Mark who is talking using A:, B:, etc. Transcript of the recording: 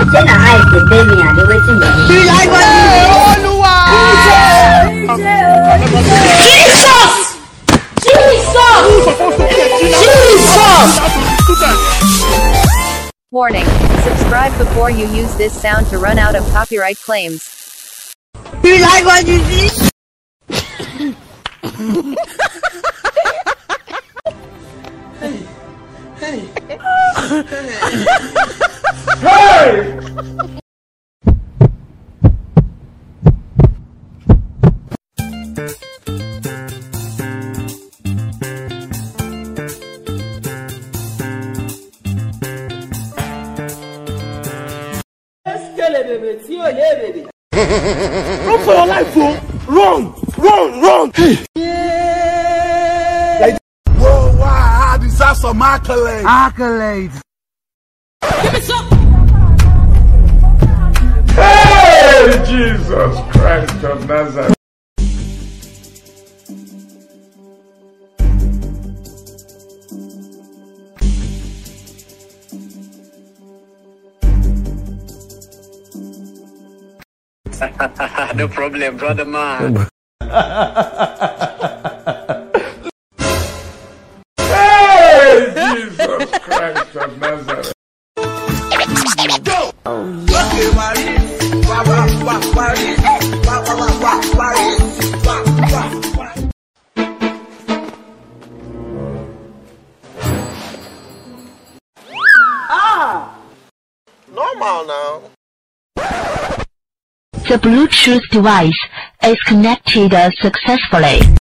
A: 真的爱姐妹命啊，刘维静的。
B: 你来关注我啊
C: Warning. Subscribe before you use this sound to run out of copyright claims.
B: 你来关注你。
D: Run for your life, fool! Run! Run! Run! Hey! Like, worldwide, I deserve some accolades.
B: Accolades.
D: Give me some! Hey! Jesus Christ of Nazareth.
E: No problem, brother man.
D: Hey, Jesus Christ of Nazareth.
F: Normal now.
G: The Bluetooth device is connected successfully.